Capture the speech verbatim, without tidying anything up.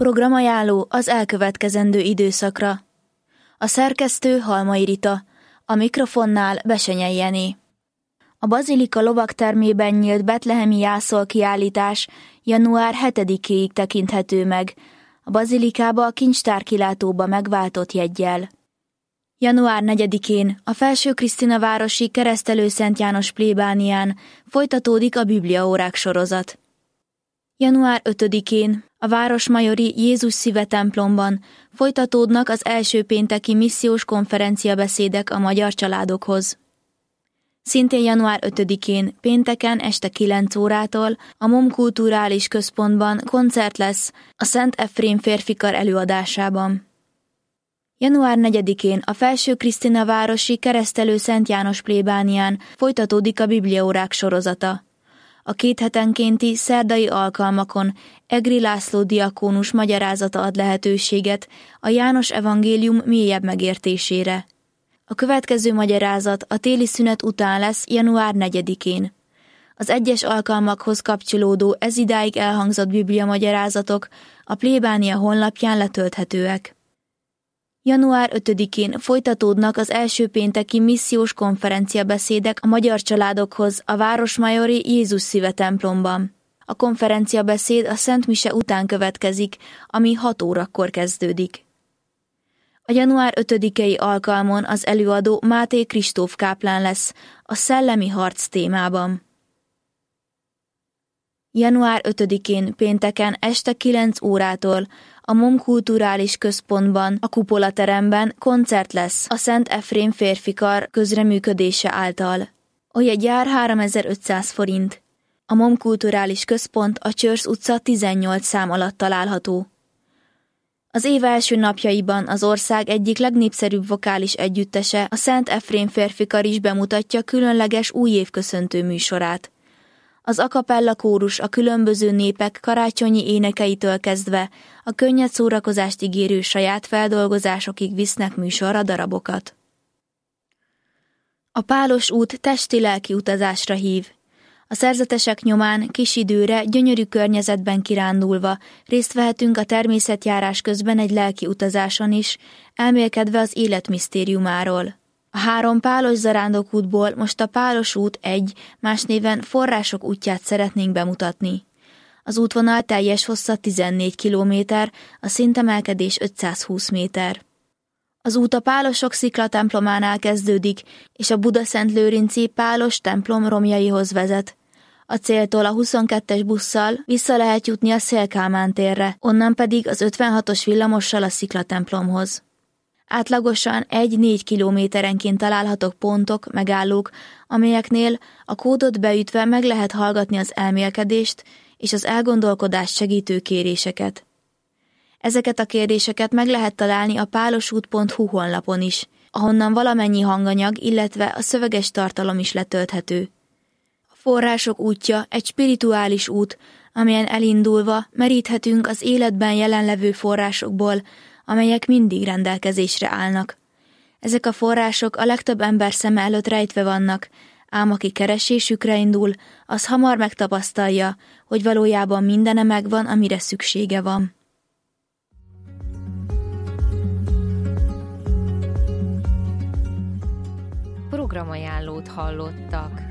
Programajánló az elkövetkezendő időszakra. A szerkesztő Halmai Rita, a mikrofonnál Besenyei Jenő. A Bazilika lovagtermében nyílt betlehemi jászol kiállítás január hetedikéig tekinthető meg, a bazilikába a kincstárkilátóba megváltott jeggyel. január negyedikén a Felső Krisztinavárosi Keresztelő Szent János plébánián folytatódik a bibliaórák sorozat. január ötödikén a Városmajori Jézus Szíve templomban folytatódnak az első pénteki missziós konferenciabeszédek a magyar családokhoz. Szintén január ötödikén pénteken este kilenc órától a MOM Kulturális Központban koncert lesz a Szent Efrém férfikar előadásában. január negyedikén a Felső Krisztinavárosi Keresztelő Szent János plébánián folytatódik a bibliaórák sorozata. A két hetenkénti szerdai alkalmakon Egri László diakónus magyarázata ad lehetőséget a János evangélium mélyebb megértésére. A következő magyarázat a téli szünet után lesz január negyedikén. Az egyes alkalmakhoz kapcsolódó ezidáig elhangzott biblia magyarázatok a plébánia honlapján letölthetőek. január ötödikén folytatódnak az első pénteki missziós konferenciabeszédek a magyar családokhoz a Városmajori Jézus Szíve templomban. A konferenciabeszéd a Szent Mise után következik, ami hat órakor kezdődik. A január ötödikei alkalmon az előadó Máté Kristóf káplán lesz a szellemi harc témában. január ötödikén pénteken este kilenc órától a MOM Kulturális Központban, a Kupolateremben koncert lesz a Szent Efrém férfikar közreműködése által. A jegyár háromezer-ötszáz forint. A MOM Kulturális Központ a Csörsz utca tizennyolc szám alatt található. Az év első napjaiban az ország egyik legnépszerűbb vokális együttese, a Szent Efrém férfikar is bemutatja különleges újévköszöntő műsorát. Az a cappella kórus a különböző népek karácsonyi énekeitől kezdve a könnyed szórakozást ígérő saját feldolgozásokig visznek műsorra darabokat. A Pálos út testi-lelki utazásra hív. A szerzetesek nyomán kis időre, gyönyörű környezetben kirándulva részt vehetünk a természetjárás közben egy lelki utazáson is, elmélkedve az élet misztériumáról. A három pálos zarándokútból most a Pálos út egy, más néven Források útját szeretnénk bemutatni. Az útvonal teljes hossza tizennégy kilométer, a szintemelkedés ötszázhúsz méter. Az út a Pálosok sziklatemplománál kezdődik, és a Budaszentlőrinci Pálos templom romjaihoz vezet. A céltól a huszonkettes busszal vissza lehet jutni a Széll-Kálmán térre, onnan pedig az ötvenhatos villamossal a sziklatemplomhoz. Átlagosan egy-négy kilométerenként találhatók pontok, megállók, amelyeknél a kódot beütve meg lehet hallgatni az elmélkedést és az elgondolkodást segítő kéréseket. Ezeket a kérdéseket meg lehet találni a pálosút pont hu honlapon is, ahonnan valamennyi hanganyag, illetve a szöveges tartalom is letölthető. A Források útja egy spirituális út, amelyen elindulva meríthetünk az életben jelenlevő forrásokból, amelyek mindig rendelkezésre állnak. Ezek a források a legtöbb ember szeme előtt rejtve vannak, ám aki keresésükre indul, az hamar megtapasztalja, hogy valójában mindene megvan, amire szüksége van. Programajánlót hallottak.